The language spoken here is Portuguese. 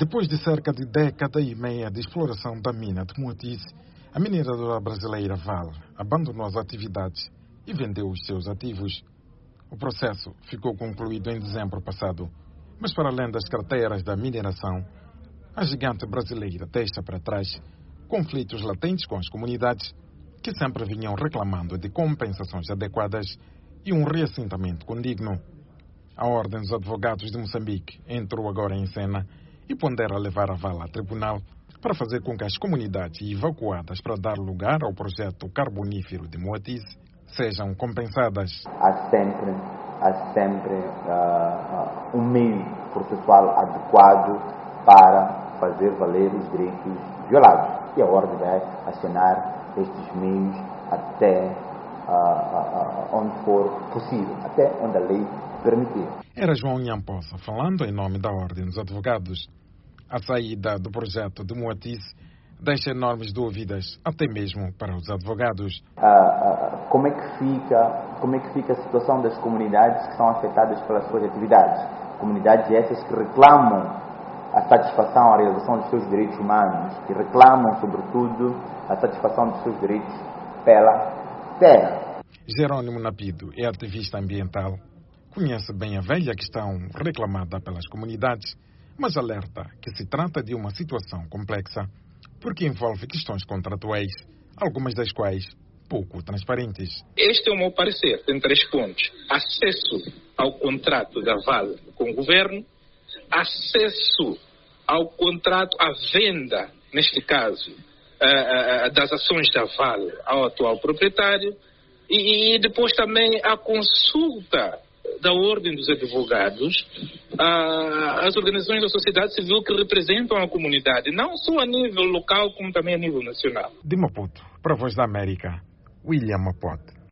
Depois de cerca de década e meia de exploração da mina de Moatize, a mineradora brasileira Vale abandonou as atividades e vendeu os seus ativos. O processo ficou concluído em dezembro passado, mas para além das carteiras da mineração, a gigante brasileira deixa para trás conflitos latentes com as comunidades que sempre vinham reclamando de compensações adequadas e um reassentamento condigno. A Ordem dos Advogados de Moçambique entrou agora em cena e pondera levar a Vale a tribunal para fazer com que as comunidades evacuadas para dar lugar ao projeto carbonífero de Moatize sejam compensadas. Há sempre um meio processual adequado para fazer valer os direitos violados. E a Ordem vai acionar estes meios até onde for possível, até onde a lei permitir. Era João Nhamposa falando em nome da Ordem dos Advogados. A saída do projeto de Moatize deixa enormes dúvidas, até mesmo para os advogados. Como é que fica a situação das comunidades que são afetadas pelas suas atividades? Comunidades essas que reclamam a satisfação, a realização dos seus direitos humanos, que reclamam, sobretudo, a satisfação dos seus direitos pela terra. Jerônimo Napido é ativista ambiental. Conhece bem a velha questão reclamada pelas comunidades, mas alerta que se trata de uma situação complexa, porque envolve questões contratuais, algumas das quais pouco transparentes. Este é o meu parecer, tem 3 pontos. Acesso ao contrato da Vale com o governo, acesso ao contrato, à venda, neste caso, das ações da Vale ao atual proprietário, e depois também a consulta da Ordem dos Advogados às organizações da sociedade civil que representam a comunidade, não só a nível local, como também a nível nacional. De Maputo, para a Voz da América, William Mapote.